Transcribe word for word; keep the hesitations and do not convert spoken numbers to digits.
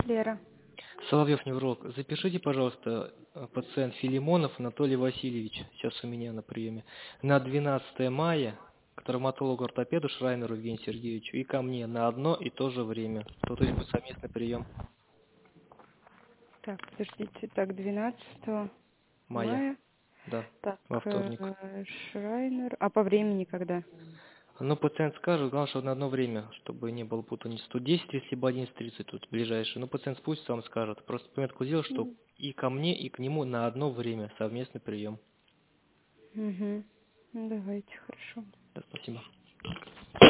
Лера. Соловьев невролог. Запишите, пожалуйста, э, пациент Филимонов Анатолий Васильевич, сейчас у меня на приеме, на двенадцатое мая к травматологу-ортопеду Шрайнеру Евгению Сергеевичу и ко мне на одно и то же время. То, то есть будет совместный прием Так, подождите. Так, двенадцатого мая, мая. да, Так, во вторник. э, Шрайнер. А по времени когда? Но пациент скажет, главное, чтобы на одно время, чтобы не было путаницы. Тут десять, если бы одиннадцать тридцать тут ближайший. Но пациент спустится, вам скажет. Просто пометку сделал, что Угу. и ко мне, и к нему на одно время совместный прием. Ну, давайте, хорошо. Да, спасибо.